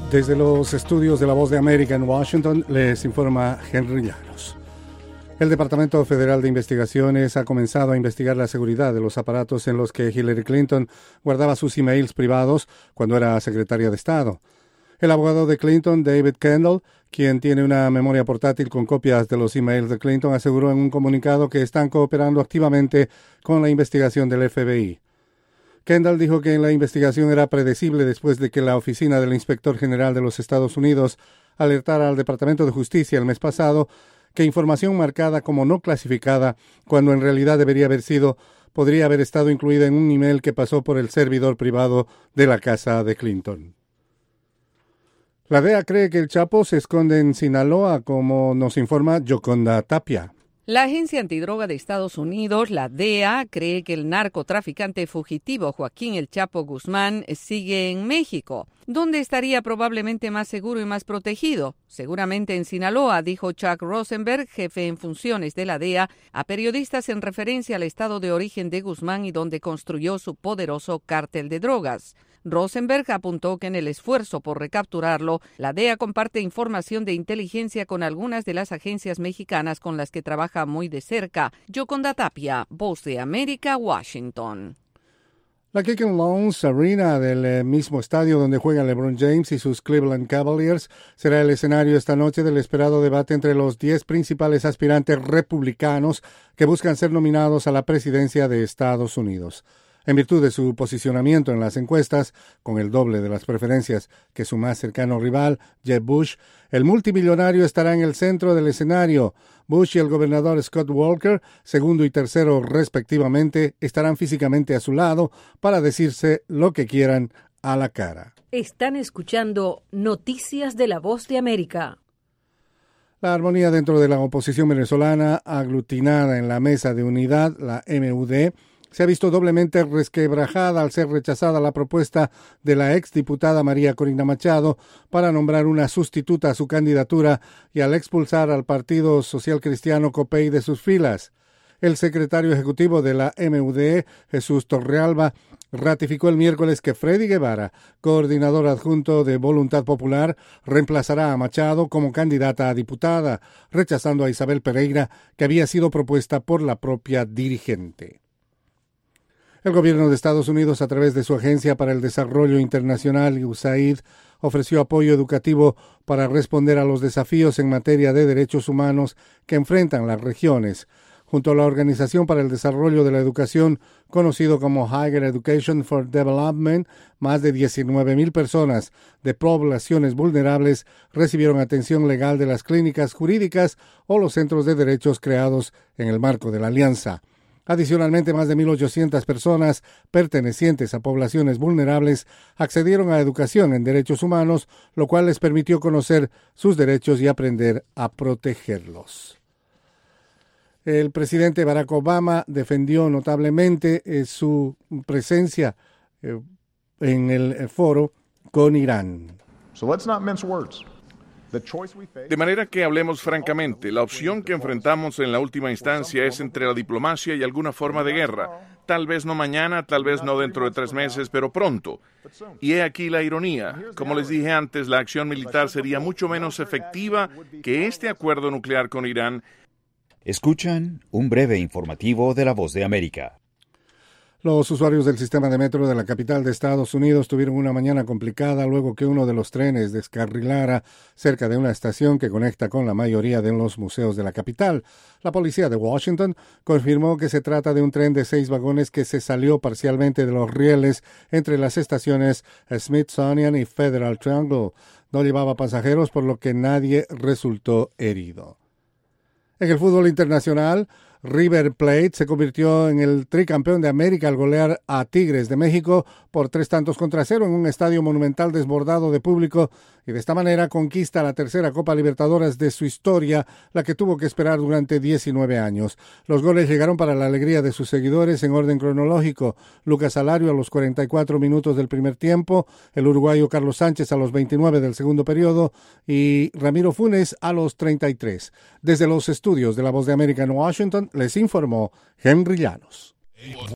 Desde los estudios de La Voz de América en Washington, les informa Henry Llanos. El Departamento Federal de Investigaciones ha comenzado a investigar la seguridad de los aparatos en los que Hillary Clinton guardaba sus emails privados cuando era secretaria de Estado. El abogado de Clinton, David Kendall, quien tiene una memoria portátil con copias de los emails de Clinton, aseguró en un comunicado que están cooperando activamente con la investigación del FBI. Kendall dijo que la investigación era predecible después de que la oficina del Inspector General de los Estados Unidos alertara al Departamento de Justicia el mes pasado que información marcada como no clasificada, cuando en realidad debería haber sido, podría haber estado incluida en un email que pasó por el servidor privado de la casa de Clinton. La DEA cree que el Chapo se esconde en Sinaloa, como nos informa Yoconda Tapia. La Agencia Antidroga de Estados Unidos, la DEA, cree que el narcotraficante fugitivo Joaquín El Chapo Guzmán sigue en México, donde estaría probablemente más seguro y más protegido. Seguramente en Sinaloa, dijo Chuck Rosenberg, jefe en funciones de la DEA, a periodistas en referencia al estado de origen de Guzmán y donde construyó su poderoso cártel de drogas. Rosenberg apuntó que en el esfuerzo por recapturarlo, la DEA comparte información de inteligencia con algunas de las agencias mexicanas con las que trabaja muy de cerca. Yoconda Tapia, Voz de América, Washington. La Quicken Loans Arena del mismo estadio donde juegan LeBron James y sus Cleveland Cavaliers será el escenario esta noche del esperado debate entre los 10 principales aspirantes republicanos que buscan ser nominados a la presidencia de Estados Unidos. En virtud de su posicionamiento en las encuestas, con el doble de las preferencias que su más cercano rival, Jeb Bush, el multimillonario estará en el centro del escenario. Bush y el gobernador Scott Walker, segundo y tercero respectivamente, estarán físicamente a su lado para decirse lo que quieran a la cara. Están escuchando Noticias de La Voz de América. La armonía dentro de la oposición venezolana, aglutinada en la Mesa de Unidad, la MUD, se ha visto doblemente resquebrajada al ser rechazada la propuesta de la exdiputada María Corina Machado para nombrar una sustituta a su candidatura y al expulsar al Partido Social Cristiano COPEI de sus filas. El secretario ejecutivo de la MUD, Jesús Torrealba, ratificó el miércoles que Freddy Guevara, coordinador adjunto de Voluntad Popular, reemplazará a Machado como candidata a diputada, rechazando a Isabel Pereira, que había sido propuesta por la propia dirigente. El gobierno de Estados Unidos, a través de su Agencia para el Desarrollo Internacional, USAID, ofreció apoyo educativo para responder a los desafíos en materia de derechos humanos que enfrentan las regiones. Junto a la Organización para el Desarrollo de la Educación, conocido como Higher Education for Development, más de 19,000 personas de poblaciones vulnerables recibieron atención legal de las clínicas jurídicas o los centros de derechos creados en el marco de la alianza. Adicionalmente, más de 1,800 personas pertenecientes a poblaciones vulnerables accedieron a educación en derechos humanos, lo cual les permitió conocer sus derechos y aprender a protegerlos. El presidente Barack Obama defendió notablemente su presencia en el foro con Irán. So let's not mince words. De manera que hablemos francamente, la opción que enfrentamos en la última instancia es entre la diplomacia y alguna forma de guerra. Tal vez no mañana, tal vez no dentro de 3 meses, pero pronto. Y he aquí la ironía. Como les dije antes, la acción militar sería mucho menos efectiva que este acuerdo nuclear con Irán. Escuchan un breve informativo de La Voz de América. Los usuarios del sistema de metro de la capital de Estados Unidos tuvieron una mañana complicada luego que uno de los trenes descarrilara cerca de una estación que conecta con la mayoría de los museos de la capital. La policía de Washington confirmó que se trata de un tren de 6 vagones que se salió parcialmente de los rieles entre las estaciones Smithsonian y Federal Triangle. No llevaba pasajeros, por lo que nadie resultó herido. En el fútbol internacional, River Plate se convirtió en el tricampeón de América al golear a Tigres de México por 3-0 en un estadio monumental desbordado de público y de esta manera conquista la tercera Copa Libertadores de su historia, la que tuvo que esperar durante 19 años. Los goles llegaron para la alegría de sus seguidores en orden cronológico. Lucas Alario a los 44 minutos del primer tiempo, el uruguayo Carlos Sánchez a los 29 del segundo periodo y Ramiro Funes a los 33. Desde los estudios de La Voz de América en Washington, les informó Henry Llanos.